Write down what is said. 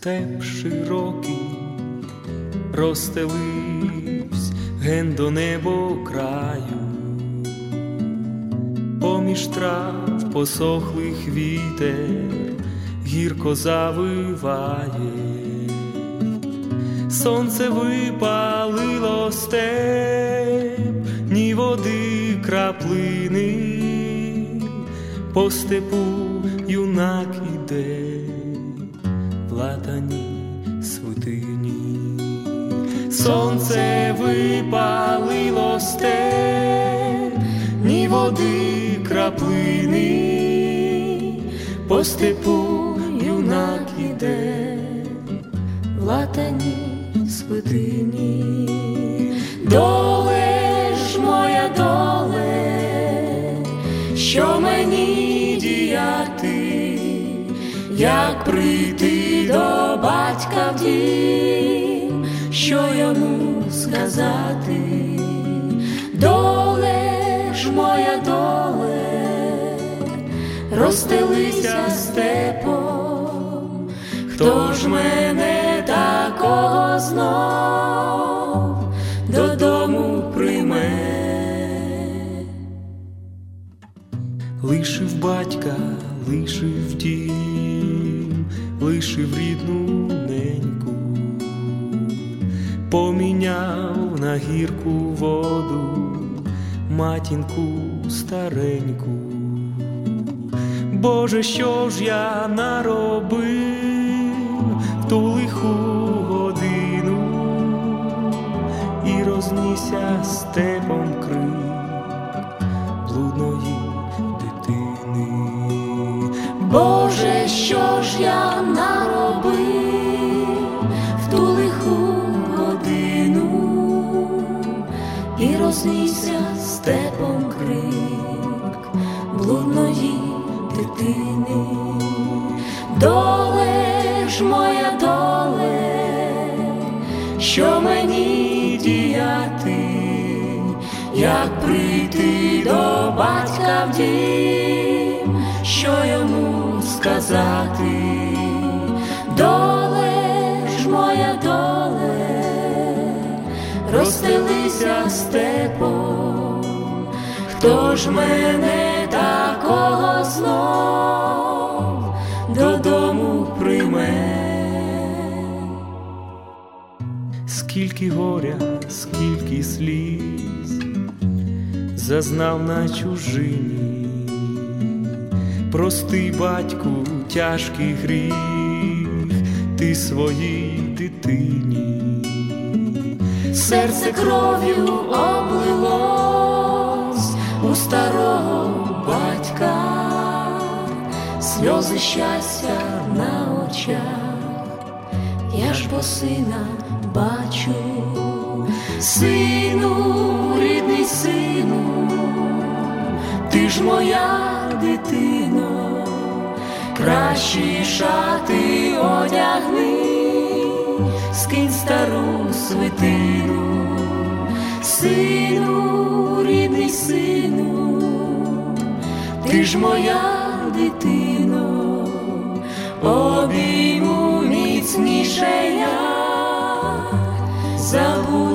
степ широкий розстеливсь ген до небокраю, поміж трав посохлих вітер гірко завиває. Сонце випалило степ, ні води краплини, по степу юнак іде в латаній свитині. Сонце випалило степ, ні води краплини, по степу юнак іде в латаній свитині. Доле ж моя доле, що мені діяти, як прийти до батька в дім, що йому сказати? Доле ж моя доле, розстелися степом, хто ж мене такого знов додому прийме? Лишив батька, лишив дім, лишив рідну неньку, поміняв на гірку воду матінку стареньку. Боже, що ж я наробив в ту лиху годину, і рознісся степом крик блудної дитини. Боже, що ж я наробив в ту лиху годину, і рознісся степом крик блудної дитини. Доле ж моя доле, що мені діяти, як прийти до батька в дім, що йому сказати? Доле ж моя доле, розстелися степом, хто ж мене такого знов додому прийме? Скільки горя, скільки сліз зазнав на чужині, простий батьку тяжкий гріх ти своїй дитині. Серце кров'ю облилось у старого батька, сльози щастя на очах, я ж бо сина бачу. Сину, рідний сину, ти ж моя дитино, кращі шати одягни, скинь стару свитину. Сину, рідний сину, ти ж моя дитино, обійму міцніше я, забуду